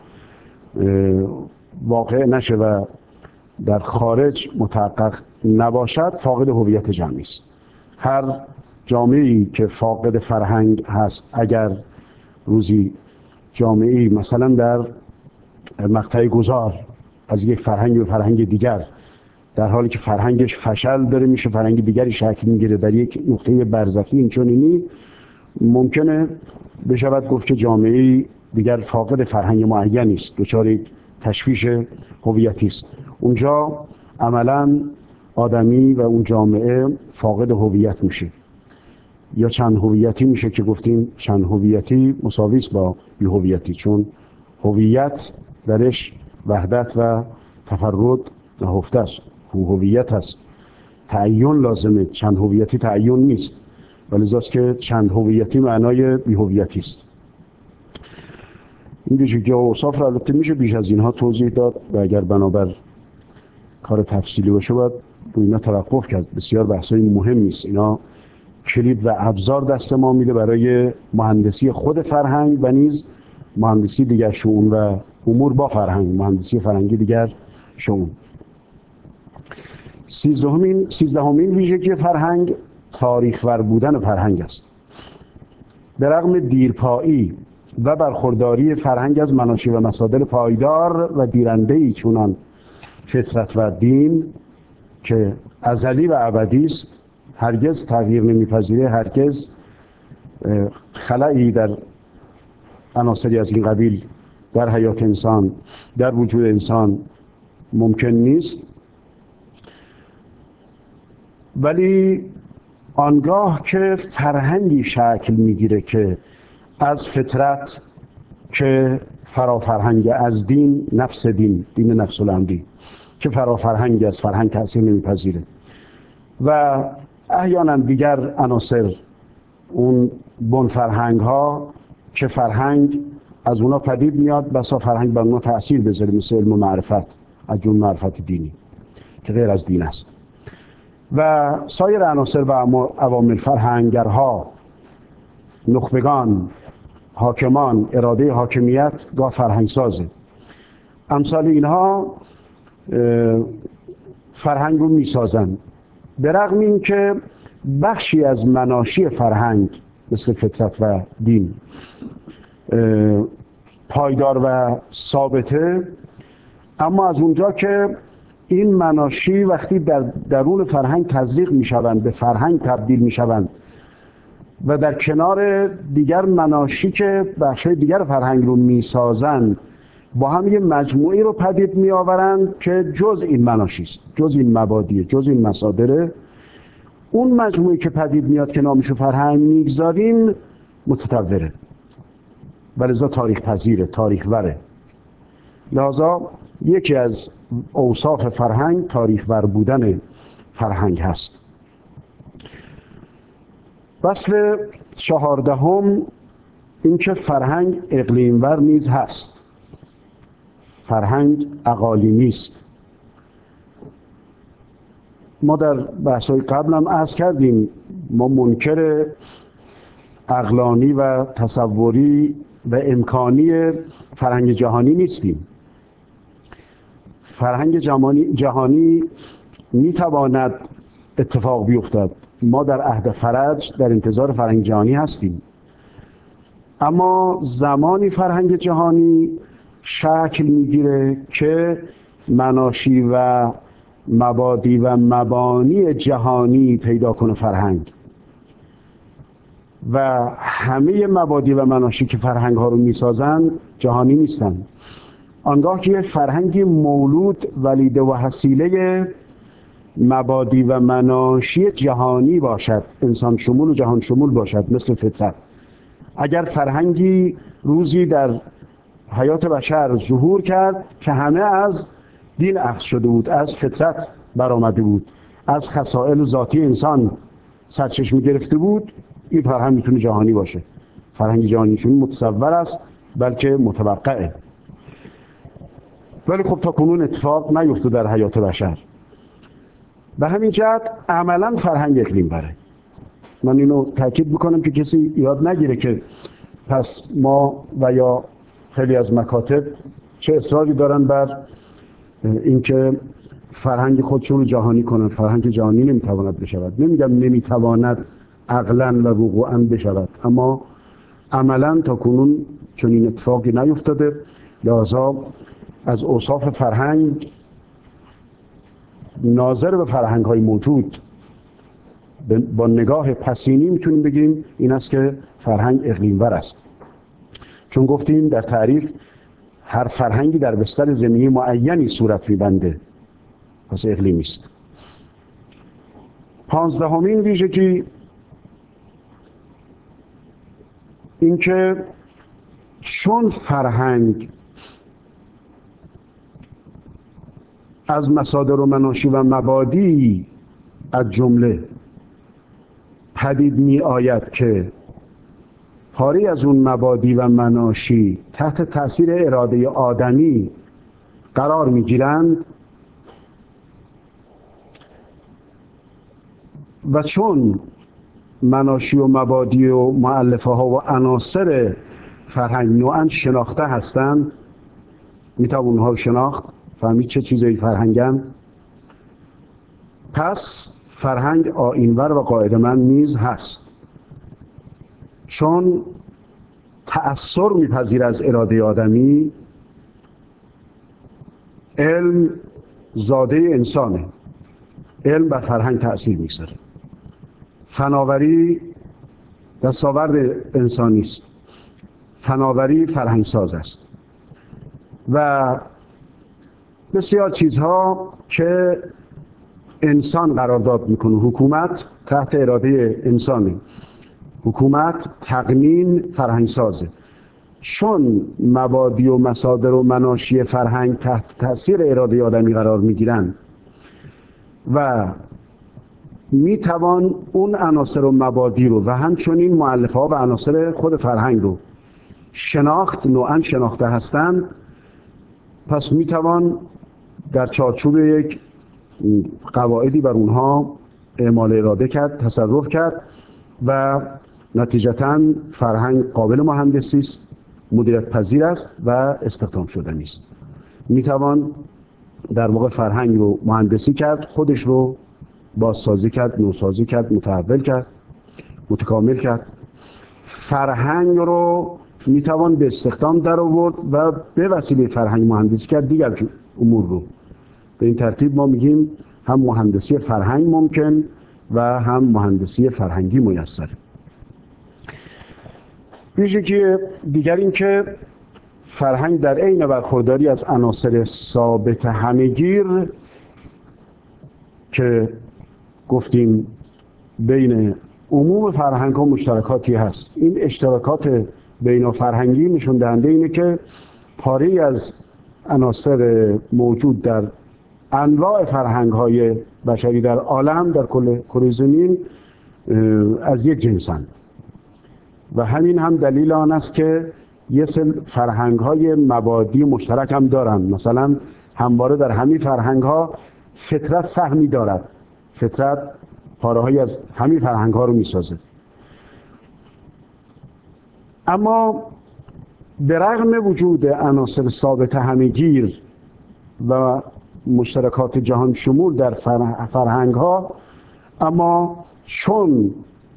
واقع نشه و در خارج متحقق نباشد، فاقد هویت جمعی است. هر جامعه‌ای که فاقد فرهنگ هست، اگر روزی جامعه‌ای مثلا در مقطع گذار از یک فرهنگ به فرهنگ دیگر، در حالی که فرهنگش فشل داره میشه فرهنگ دیگری شکل میگیره در یک نقطه برزخی اینچنینی، ممکنه بشود گفت که جامعه‌ای دیگر فاقد فرهنگ معینی است، دچار یک تشویش هویتی است. اونجا عملاً آدمی و اون جامعه فاقد هویت میشه، یا چند هویتی میشه که گفتیم چند هویتی مساوی است با بی هویتی، چون هویت درش وحدت و تفرد نهفته است، هویت هست، تعین لازمه، چند هویتی تعین نیست، ولی است که چند هویتی معنای بی هویتی است. این ویژگی و اوصاف را البته میشه بیش از اینها توضیح داد و اگر بنابر کار تفصیلی باشه باید با اینا توقف کرد. بسیار بحثای مهمی است، اینا کلید و ابزار دست ما میده برای مهندسی خود فرهنگ و نیز مهندسی دیگر شؤون و امور با فرهنگ، مهندسی فرهنگی دیگر شؤون. سیزدهمین سیزدهمین ویژگی فرهنگ تاریخ‌ور بودن فرهنگ است. به رغم دیرپایی و برخورداری فرهنگ از مناشی و مصادر پایدار و دیرنده‌ای چونان فطرت و دین که ازلی و ابدی است، هرگز تغییر نمیپذیره، هرگز خلایی در عناصری از این قبیل در حیات انسان، در وجود انسان ممکن نیست. ولی آنگاه که فرهنگی شکل میگیره که از فطرت که فرافرهنگ، از دین نفس دین، دین نفس الامری که فرافرهنگ از فرهنگ تأثیر نمیپذیره و احیانا دیگر عناصر اون بن فرهنگ ها که فرهنگ از اونا پدید میاد، بسا فرهنگ بر اونا تأثیر بذاره، مثل علم و معرفت، از جون معرفت دینی که غیر از دین است و سایر عناصر و عوامل، فرهنگرها، نخبگان، حاکمان، اراده حاکمیت گاه فرهنگ سازه، امثال اینها فرهنگ رو میسازن. به رغم این که بخشی از مناشی فرهنگ مثل فطرت و دین پایدار و ثابته، اما از اونجا که این مناشی وقتی در درون فرهنگ تزریق میشوند، به فرهنگ تبدیل میشوند و در کنار دیگر مناشی که بخشای دیگر فرهنگ رو میسازند با هم یه مجموعی رو پدید میآورند که جز این مناشی است، جز این مبادیه، جز این مصادره. اون مجموعی که پدید میاد که نامشو فرهنگ میگذاریم متطوره و لذا تاریخ پذیره، تاریخ وره. لذا یکی از اوصاف فرهنگ تاریخ ور بودن فرهنگ هست. وصف چهاردهم این که فرهنگ اقلیم ور نیز هست. فرهنگ اقالیمی است. ما در بحث‌های قبل هم عرض کردیم ما منکر عقلانی و تصوری و امکانی فرهنگ جهانی نیستیم. فرهنگ جهانی جهانی میتواند اتفاق بیفتد. ما در عهد فرج در انتظار فرهنگ جهانی هستیم، اما زمانی فرهنگ جهانی شکل میگیره که مناشی و مبادی و مبانی جهانی پیدا کنه فرهنگ و همه مبادی و مناشی که فرهنگ ها رو میسازن جهانی نیستن. آنگاه که یک فرهنگی مولود ولیده و حصیله مبادی و مناشی جهانی باشد، انسان شمول و جهان شمول باشد، مثل فطرت. اگر فرهنگی روزی در حیات بشر ظهور کرد که همه از دین اخذ شده بود، از فطرت برآمده بود، از خصائل ذاتی انسان سرچشمه گرفته بود، این فرهنگ میتونه جهانی باشه. فرهنگ جهانی چون متصور است بلکه متوقعه. ولی خب تا کنون اتفاق نیفته در حیات بشر. به همین جهت عملا فرهنگ اقلیم بره. من اینو تاکید میکنم که کسی یاد نگیره که پس ما و یا خیلی از مکاتب چه اصراری دارن بر اینکه فرهنگ خودشون رو جهانی کنن. فرهنگ جهانی نمیتواند بشود. نمیگم نمیتواند عقلاً و وقوعاً بشود، اما عملاً تا کنون چون این اتفاقی نیفتاده. لذا از اوصاف فرهنگ ناظر به فرهنگ های موجود با نگاه پسینی میتونیم بگیم این است که فرهنگ اقلیم ور است. چون گفتیم در تعریف هر فرهنگی در بستر زمینی معینی صورت میبنده، پس اقلیمی است. پانزدهمین ویژگی اینکه چون فرهنگ از مصادر و مناشی و مبادی از جمله پدید می آید که پاری از اون مبادی و مناشی تحت تاثیر اراده آدمی قرار می گیرند و چون مناشی و مبادی و مؤلفه ها و عناصر فرهنگ نوعاً شناخته هستند، می توان اونها رو شناخت، فهمید چه چیزایی فرهنگن. پس فرهنگ آیین‌ور و قاعده‌مند نیز هست، چون تأثیر میپذیر از اراده آدمی. علم زاده انسانه، علم بر فرهنگ تأثیر میگذاره. فناوری دستاورد انسانی است، فناوری فرهنگ ساز است و بسیار چیزها که انسان قرارداد میکنه. حکومت تحت اراده انسانه، حکومت تقنین فرهنگ سازه. چون مبادی و مصادر و مناشی فرهنگ تحت تاثیر اراده آدمی قرار میگیرن و میتوان اون عناصر و مبادی رو و همچنین مؤلفه ها و عناصر خود فرهنگ رو شناخت، نوعاً شناخته هستند، پس میتوان در چارچوب یک قواعدی بر اونها اعمال اراده کرد، تصرف کرد و نتیجتاً فرهنگ قابل مهندسی است، مدیریت پذیر است و استخدام شدنی است. میتوان در واقع فرهنگ رو مهندسی کرد، خودش رو بازسازی کرد، نوسازی کرد، متحول کرد، متکامل کرد. فرهنگ رو میتوان به استخدام در آورد و به وسیله فرهنگ مهندسی کرد دیگر امور رو. به این ترتیب ما میگیم هم مهندسی فرهنگ ممکن و هم مهندسی فرهنگی میسر. ویژگی دیگر این که فرهنگ در عین برخورداری از عناصر ثابت همه‌گیر که گفتیم بین عموم فرهنگ ها مشترکاتی هست، این اشتراکات بین فرهنگی نشون دهنده اینه که پاری از عناصر موجود در انواع فرهنگ های بشری در عالم، در کل کره زمین، از یک جنسند و همین هم دلیل آن است که یه سری فرهنگ های مبادی مشترک هم دارن. مثلا همواره در همین فرهنگ ها فطرت سهمی دارد، فطرت پاره‌هایی از همین فرهنگ ها رو میسازه. اما به رغم وجود عناصر ثابت همه‌گیر و مشترکات جهان شمول در فرهنگ ها، اما چون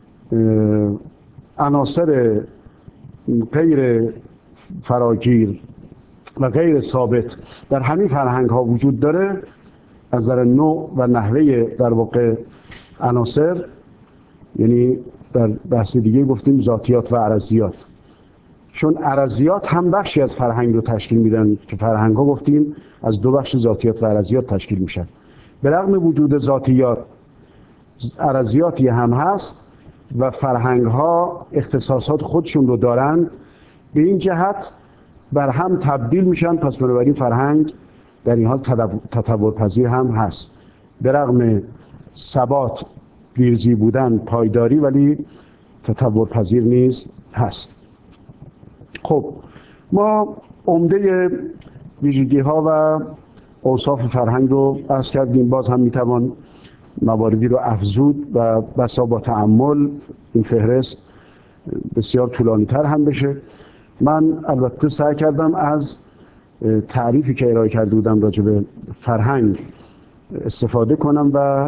عناصر غیر فراگیر و غیر ثابت در همین فرهنگ ها وجود داره، از نظر نوع و نحوه در واقع عناصر، یعنی در بحث دیگه گفتیم ذاتیات و عرضیات، چون عرضیات هم بخشی از فرهنگ رو تشکیل میدن که فرهنگ ها گفتیم از دو بخش ذاتیات و عرضیات تشکیل میشن. به رغم وجود ذاتیات، عرضیاتی هم هست و فرهنگ ها اختصاصات خودشون رو دارند، به این جهت بر هم تبدیل میشن. پس بنابراین فرهنگ در این حال تطور پذیر هم هست، به رغم ثبات، پیروزی بودن، پایداری، ولی تطور پذیر نیز هست. خب ما عمده ویژگی ها و اوصاف فرهنگ رو عرض کردیم. باز هم میتوان مواردی رو افزود و بسا با تأمل این فهرست بسیار طولانی تر هم بشه. من البته سعی کردم از تعریفی که ارائه کرده بودم راجع به فرهنگ استفاده کنم و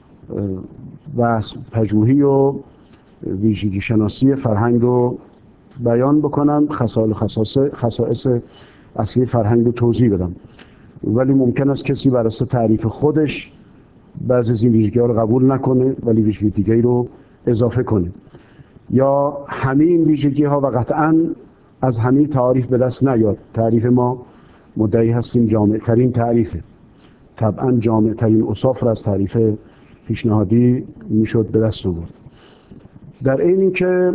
و پژوهی و ویژگی شناسی فرهنگ رو بیان بکنم، خصال خصائص اصلی فرهنگ رو توضیح بدم. ولی ممکن است کسی بر اساس تعریف خودش بعضی از این ویژگی‌ها رو قبول نکنه ولی ویژگی دیگری رو اضافه کنه، یا همه این ویژگی‌ها و قطعاً از همه تعریف به دست نیاد. تعریف ما مدعی هستیم جامع ترین تعریفه، طبعاً جامع ترین اوصاف را از تعریف پیشنهادی میشد به دست آورد. در این اینکه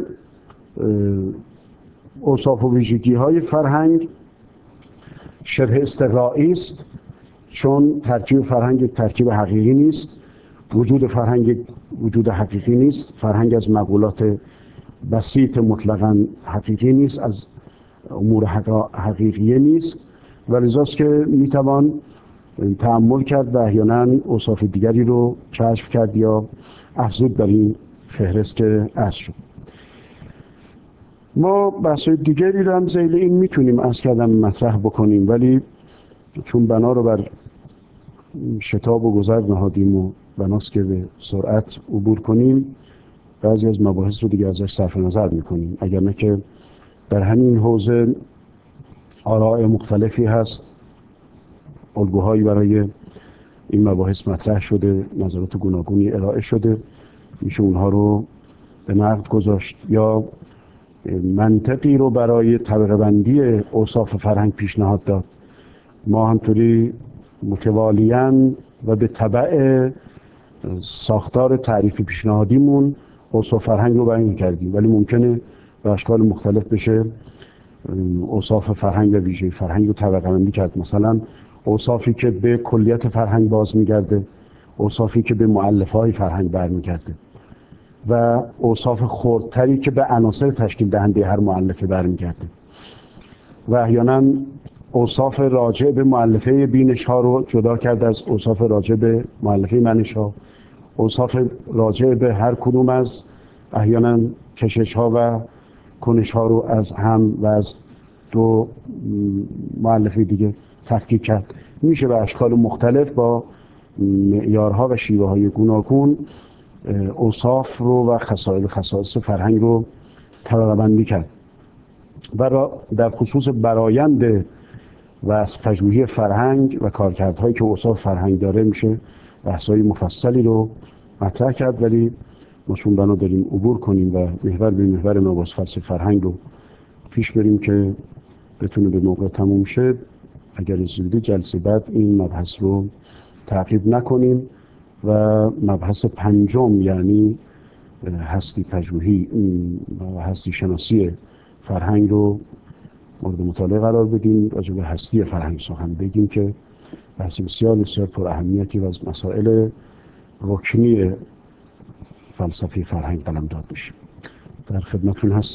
اوصاف و ویژگی‌های فرهنگ شبه استقرائی است، چون ترکیب فرهنگ یک ترکیب حقیقی نیست، وجود فرهنگ وجود حقیقی نیست، فرهنگ از مقولات بسیط مطلقاً حقیقی نیست، از امور حقیقیه نیست، ولذاست که میتوان تأمل کرد و احیانا اوصاف دیگری رو کشف کرد یا افزود بر این فهرست که عرض شد. ما بحث دیگری رو هم ذیل این میتونیم عرض کردم مطرح بکنیم، ولی چون بنا رو بر شتاب و گذر نهادیم و بناست که به سرعت عبور کنیم، بعضی از مباحث رو دیگه ازش صرف نظر میکنیم، اگر نه که در همین حوزه آراء مختلفی هست، الگوهایی برای این مباحث مطرح شده، نظرات گوناگونی ارائه شده، میشه اونها رو به نقد گذاشت یا منطقی رو برای طبقه بندی اوصاف فرهنگ پیشنهاد داد. ما همطوری متوالیاً و به تبع ساختار تعریف پیشنهادیمون اوصاف فرهنگ رو بیان کردیم، ولی ممکنه به اشکال مختلف بشه اوصاف فرهنگ و ویژه فرهنگ رو طبقه بندی کرد. مثلا اوصافی که به کلیت فرهنگ باز میگرده، اوصافی که به مؤلفه‌های فرهنگ برمیگرده و اوصاف خردتری که به عناصر تشکیل دهنده هر مؤلفه برمیگرده و احیانا اوصاف راجع به مؤلفه بینش ها رو جدا کرد از اوصاف راجع به مؤلفه منش ها، اوصاف راجع به هر کدوم از احیانا کشش ها و کنش ها رو از هم و از دو مؤلفه دیگه تفکیک کرد. میشه به اشکال مختلف با معیارها و شیوه های گوناگون اوصاف رو و خصائل خصائص فرهنگ رو طبقه بندی کرد. و در خصوص برآیند وصف پژوهی فرهنگ و کارکردهایی که اوصاف فرهنگ داره میشه بحث‌های مفصلی رو مطرح کرد، ولی ما چون بنا داریم عبور کنیم و محور به محور مباحث فلسفه فرهنگ رو پیش بریم که بتونه به موقع تموم شد، اگر زودی جلسه بعد این مبحث رو تعقیب نکنیم و مبحث پنجم یعنی هستی پژوهی و هستی شناسی فرهنگ رو مورد مطالعه قرار بدیم، راجع به هستی فرهنگ سخن بگیم که بحث بسیار بسیار پر اهمیتی و از مسائل رکنی فلسفه فرهنگ قلمداد بشه. در خدمتتون هست.